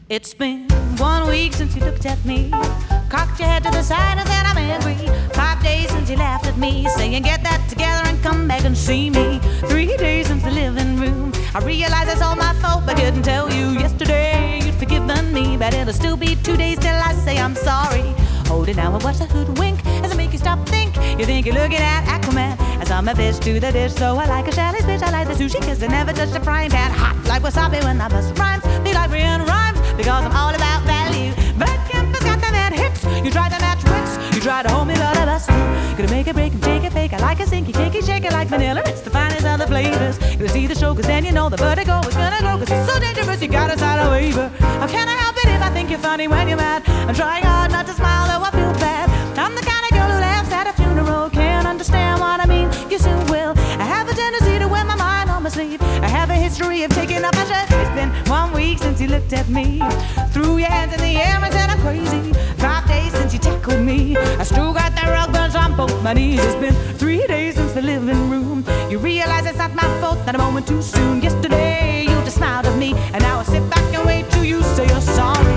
It's been 1 week since you looked at me, cocked your head to the side and said I'm angry. 5 days since you laughed at me, saying get that together and come back and see me. 3 days since the living room, I realized it's all my fault, but couldn't tell you yesterday you'd forgiven me. But it'll still be 2 days till I say I'm sorry. Hold it now and watch the hoodwink as I make you stop think. You think you're looking at Aquaman as I'm a fish to the dish. So I like a Shelley's fish, I like the sushi cause I never touched a frying pan. Hot like wasabi when I bust rhymes, be like Rihanna rhymes because I'm all about value. But Kemp's got the mad hits. You try to match wits, you try to hold me but I bust through. Gonna make it break and shake it fake. I like a stinky cakey shake it like vanilla. It's the finest of the flavors. Gonna see the show cause then you know the vertigo is gonna grow cause it's so dangerous you gotta sign a waiver. How can I help it if I think you're funny when you're mad? I'm trying hard not to smile though I feel bad. I'm the kind of girl who laughs at a funeral. Can't understand what I mean, you soon will. I have a tendency to wear my mind on my sleeve. I have a history of taking off my shirt. It's been 1 week since you looked at me, threw your hands in the air and said I'm crazy. 5 days since you tackled me, I still got the rug burns on both my knees. It's been 3 days since the living room, you realize it's not my fault that a moment too soon. Yesterday you just smiled at me, and now I sit back and wait till you say you're sorry.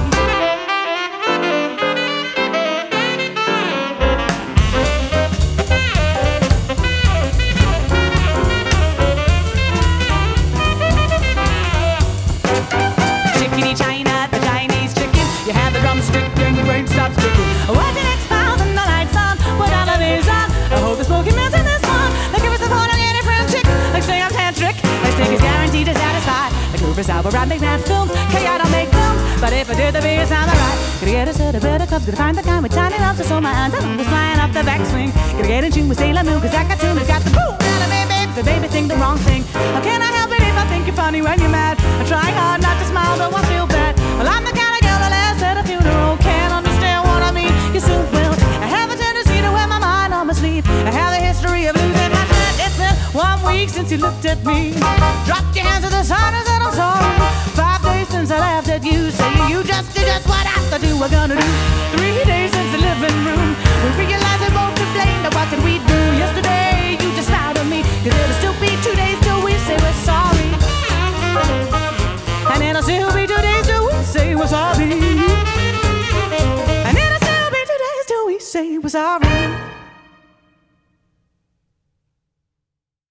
Stops ticking. Watch the next files and the lights on. Put all of these on. I hope the smoky melts in this one. Like give us a phone, I'll get it from chick. Like say I'm tantric. Like take is guaranteed to satisfy. Like Rufus Albert, I make mad films. K, I don't make films. But if I did, the beer sound alright. Gonna get us to the better clubs. Gonna find the kind with tiny lumps. So my hands are flying off the backswing. Gonna get in tune with Sailor Moon. Cause that cartoon has got the boom. Anime babe, the baby think the wrong thing. How can I help it if I think you're funny when you're mad? I'm trying hard not to smile though I feel bad. Well, I'm the kind of girl that laughs at a funeral. Can't understand what I mean, you soon will. I have a tendency to wear my mind on my sleeve. I have a history of losing my mind. It's been 1 week since you looked at me, dropped your hands to the side and said I'm sorry. 5 days since I laughed at you, saying you just did just what I thought you were gonna do. 3 days since the living room, we realized we're both to blame. Now what could we do? Yesterday you just smiled at me, cause it'll still be 2 days till we say we're sorry. And it'll still be 2 days till we say we're sorry. And it'll still be 2 days till we say we're sorry.